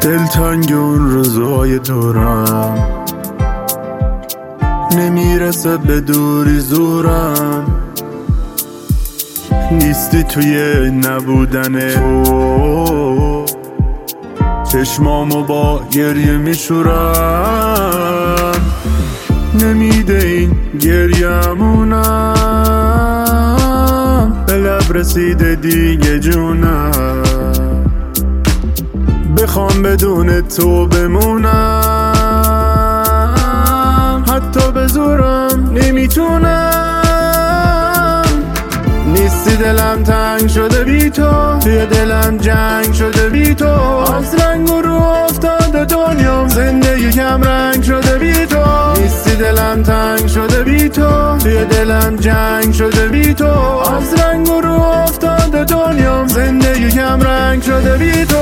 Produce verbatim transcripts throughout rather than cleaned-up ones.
دلتنگ اون روزای دورم، نمیرسه به دوری زورم، نیستی توی نبودن تو، چشمامو با گریه میشورم، نمیده این گریه‌مونم، به لب رسیده دیگه جونم، بخوام بدون تو بمونم، حتی به زورم نمیتونم، نیستی دلم تنگ شده بی تو، توی دلم جنگ شده بی تو، از رنگ و رو افتاده دنیام، زندگی کم رنگ شده بی تو، نیستی دلم تنگ شده بی تو، توی دلم جنگ شده بی تو، از رنگ و رو افتاده دنیام، زندگی کم رنگ شده بی تو.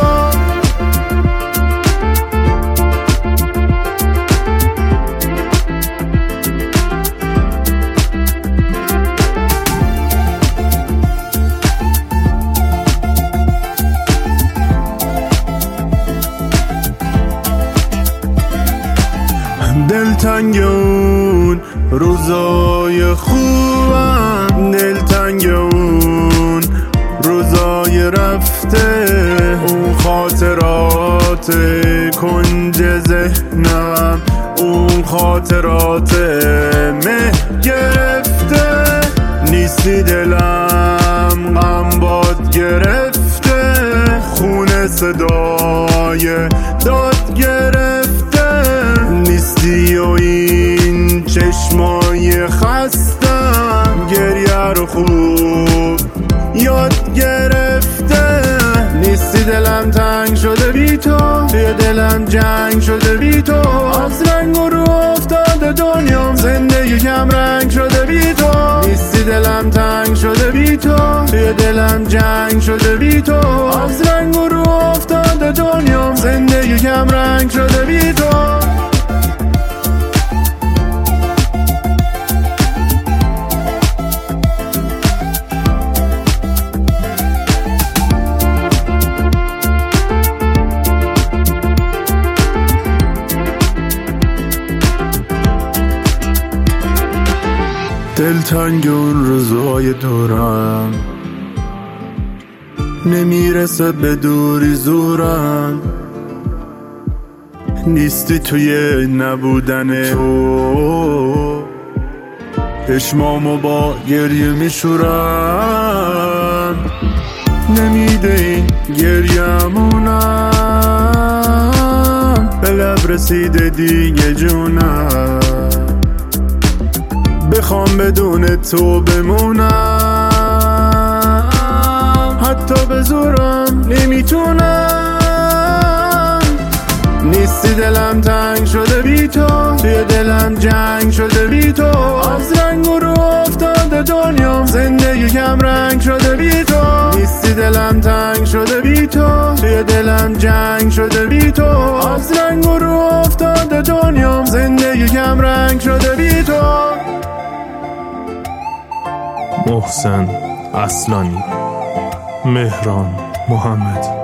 دلتنگ اون روزای خوبم، دلتنگ اون روزای رفته، اون خاطرات کنج ذهنم، اون خاطرات مه گرفته، نیستی دلم غم باد گرفته، خونه صدای داد گرفته، نیستی و این چشمای خستم، گریه رو خوب یاد گرفته، نیستی دلم تنگ شده بی تو، توی دلم جنگ شده بی تو، از رنگ و رو افتاده دنیام، زندگی کم رنگ شده بی تو، نیستی دلم تنگ شده بی تو، توی دلم جنگ شده بی تو، از رنگ و رو افتاده دنیام، زندگی کم رنگ شده بی تو. دلتنگ اون روزای دورم، نمیرسه به دوری زورم، نیستی توی نبودن تو، چشمامو با گریه میشورم، نمیده این گریه‌مونم، به لب رسیده دیگه جونم، بخوام بدون تو بمونم، حتی به زورم نمیتونم، نیستی دلم تنگ شده بی تو، توی دلم جنگ شده بی تو، از رنگ و رو افتاده دنیام، زندگی کم رنگ شده بی تو، نیستی دلم تنگ شده بی تو، توی دلم جنگ شده بی تو، از رنگ و رو افتاده دنیام، زندگی کم رنگ شده بی تو. محسن اصلانی، مهران محمدی.